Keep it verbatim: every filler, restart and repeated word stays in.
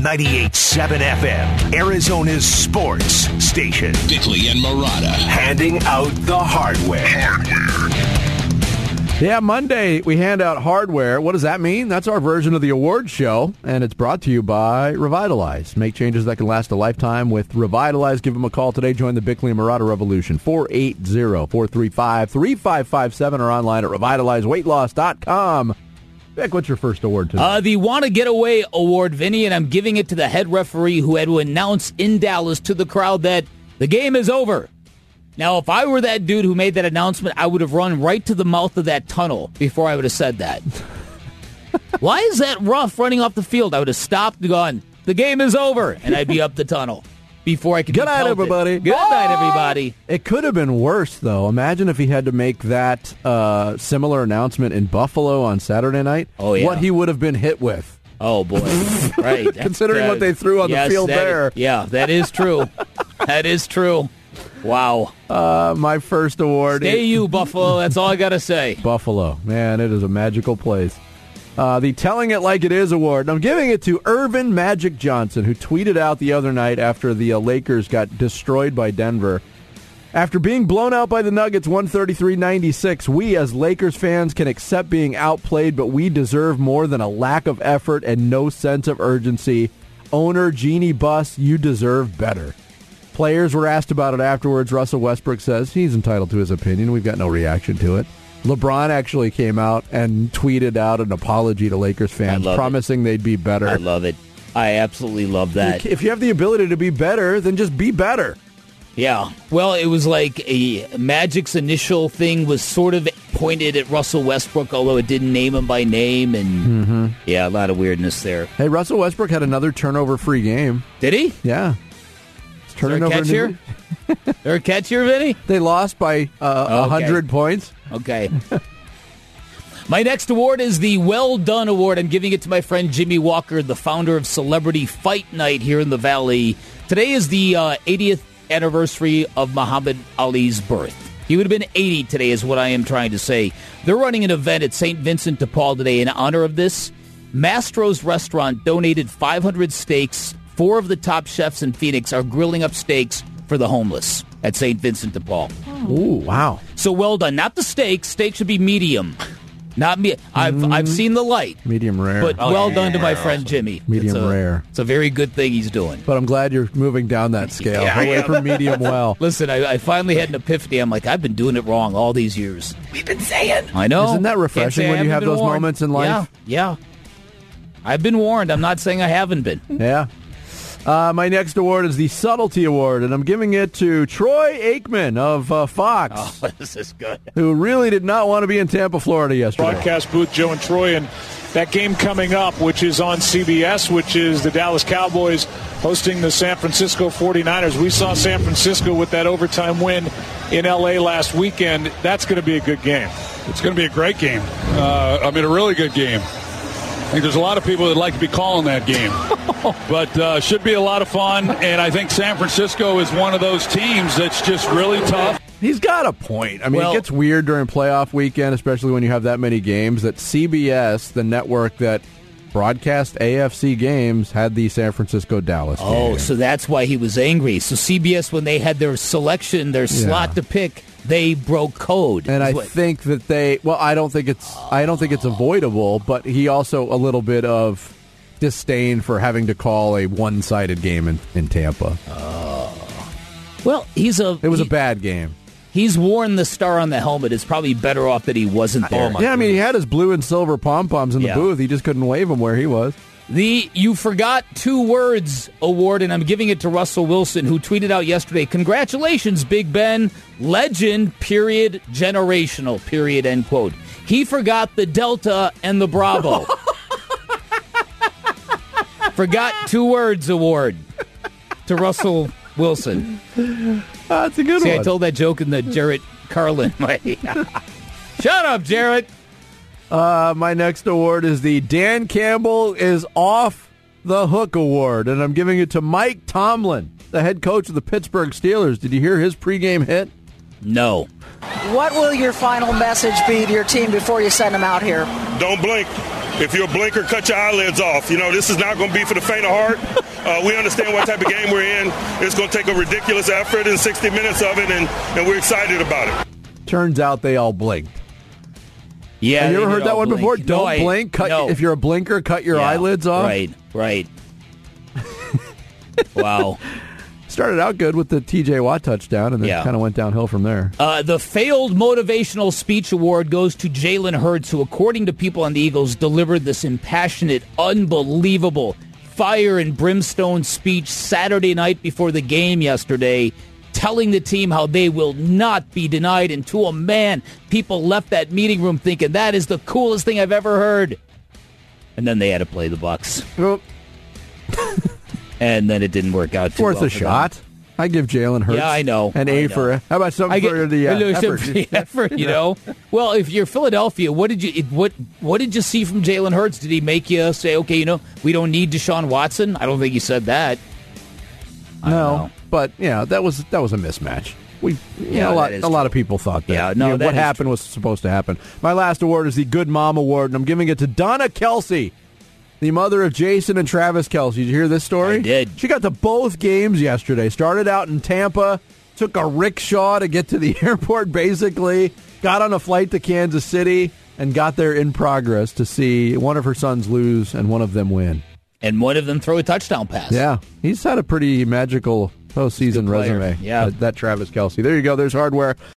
ninety-eight point seven F M, Arizona's sports station. Bickley and Marotta. Handing out the hardware. Hardware. Yeah, Monday we hand out hardware. What does that mean? That's our version of the award show, and it's brought to you by Revitalize. Make changes that can last a lifetime with Revitalize. Give them a call today. Join the Bickley and Marotta revolution. four eight zero, four three five, three five five seven or online at revitalize weight loss dot com. Vic, what's your first award today? Uh, the Want to Get Away Award, Vinny, and I'm giving it to the head referee who had to announce in Dallas to the crowd that the game is over. Now, if I were that dude who made that announcement, I would have run right to the mouth of that tunnel before I would have said that. Why is that rough running off the field? I would have stopped and gone, the game is over, and I'd be up the tunnel before I could Good be night, pelted. everybody. Good night, everybody. It could have been worse, though. Imagine if he had to make that uh, similar announcement in Buffalo on Saturday night. Oh, yeah. What he would have been hit with. Oh, boy. Right. Considering uh, what they threw on yes, the field that, there. Yeah, that is true. That is true. Wow. Uh, my first award. Stay is you, Buffalo. That's all I got to say. Buffalo. Man, it is a magical place. Uh, the Telling It Like It Is award. I'm giving it to Irvin Magic Johnson, who tweeted out the other night after the uh, Lakers got destroyed by Denver. After being blown out by the Nuggets one thirty-three ninety-six, we as Lakers fans can accept being outplayed, but we deserve more than a lack of effort and no sense of urgency. Owner Jeannie Buss, you deserve better. Players were asked about it afterwards. Russell Westbrook says he's entitled to his opinion. We've got no reaction to it. LeBron actually came out and tweeted out an apology to Lakers fans, promising it. they'd be better. I love it. I absolutely love that. If you have the ability to be better, then just be better. Yeah. Well, it was like a Magic's initial thing was sort of pointed at Russell Westbrook, although it didn't name him by name. And, mm-hmm. yeah, a lot of weirdness there. Hey, Russell Westbrook had another turnover-free game. Did he? Yeah. Is there a catch here? Is there a catch here, Vinny? They lost by uh, okay. one hundred points. Okay. My next award is the Well Done Award. I'm giving it to my friend Jimmy Walker, the founder of Celebrity Fight Night here in the Valley. Today is the uh, eightieth anniversary of Muhammad Ali's birth. He would have been eighty today is what I am trying to say. They're running an event at Saint Vincent de Paul today in honor of this. Mastro's Restaurant donated five hundred steaks. Four of the top chefs in Phoenix are grilling up steaks for the homeless at Saint Vincent de Paul. Oh, wow. So well done. Not the steak. Steak should be medium. Not me. I've mm. I've seen the light. Medium rare. But oh, well yeah, done to my friend Jimmy. Medium it's a, rare. It's a very good thing he's doing. But I'm glad you're moving down that scale. Yeah, away from medium well. Listen, I, I finally had an epiphany. I'm like, I've been doing it wrong all these years. We've been saying. I know. Isn't that refreshing when you have those warned. moments in life? Yeah, yeah. I've been warned. I'm not saying I haven't been. Yeah. Uh, my next award is the Subtlety Award, and I'm giving it to Troy Aikman of uh, Fox. Oh, this is good. Who really did not want to be in Tampa, Florida yesterday. Broadcast booth, Joe and Troy, and that game coming up, which is on C B S, which is the Dallas Cowboys hosting the San Francisco forty-niners. We saw San Francisco with that overtime win in L A last weekend. That's going to be a good game. It's going to be a great game. Uh, I mean, a really good game. I think there's a lot of people that like to be calling that game. But uh, should be a lot of fun, and I think San Francisco is one of those teams that's just really tough. He's got a point. I mean, well, it gets weird during playoff weekend, especially when you have that many games, that C B S, the network that broadcast A F C games, had the San Francisco-Dallas game. Oh, so that's why he was angry. So C B S, when they had their selection, their slot yeah. to pick, they broke code. And I what? think that they, well, I don't think it's, I don't think it's avoidable, but he also a little bit of disdain for having to call a one-sided game in, in Tampa. Oh. Well, he's a... It was he, a bad game. He's worn the star on the helmet. It's probably better off that he wasn't there. Oh yeah, goodness. I mean, he had his blue and silver pom-poms in the yeah. booth. He just couldn't wave them where he was. The You Forgot Two Words Award, and I'm giving it to Russell Wilson, who tweeted out yesterday, congratulations, Big Ben, legend, period, generational, period, end quote. He forgot the Delta and the Bravo. Forgot Two Words Award to Russell Wilson. That's a good See, one. I told that joke in the Jarrett Carlin way. Shut up, Jarrett. Uh, my next award is the Dan Campbell is Off the Hook Award, and I'm giving it to Mike Tomlin, the head coach of the Pittsburgh Steelers. Did you hear his pregame hit? No. What will your final message be to your team before you send them out here? Don't blink. If you're a blinker, cut your eyelids off. You know, this is not going to be for the faint of heart. Uh, we understand what type of game we're in. It's going to take a ridiculous effort in sixty minutes of it, and, and we're excited about it. Turns out they all blinked. Yeah, have you ever heard that one blink. before? No, Don't I, blink. Cut. No. If you're a blinker, cut your yeah, eyelids off. Right, right. Wow. Started out good with the T J Watt touchdown, and then Yeah. kind of went downhill from there. Uh, the failed motivational speech award goes to Jalen Hurts, who, according to people on the Eagles, delivered this impassionate, unbelievable, fire and brimstone speech Saturday night before the game yesterday, telling the team how they will not be denied. And to a man, people left that meeting room thinking that is the coolest thing I've ever heard. And then they had to play the Bucs. Well, and then it didn't work out too worth well a for shot. them. I give Jalen Hurts. Yeah, I know. An I A know. for how about something I get for the uh, a little effort? for the effort, you know. Well, if you're Philadelphia, what did you what what did you see from Jalen Hurts? Did he make you say, okay, you know, we don't need Deshaun Watson? I don't think he said that. I don't No, know. but yeah, that was that was a mismatch. We yeah, Yeah, a lot that is a lot true. of people thought that. Yeah, no, You know, that what is happened true. was supposed to happen. My last award is the Good Mom Award, and I'm giving it to Donna Kelsey, the mother of Jason and Travis Kelsey. Did you hear this story? I did. She got to both games yesterday. Started out in Tampa, took a rickshaw to get to the airport, basically, got on a flight to Kansas City, and got there in progress to see one of her sons lose and one of them win. And one of them throw a touchdown pass. Yeah, he's had a pretty magical postseason player. resume. Yeah. that, that Travis Kelsey. There you go. There's hardware.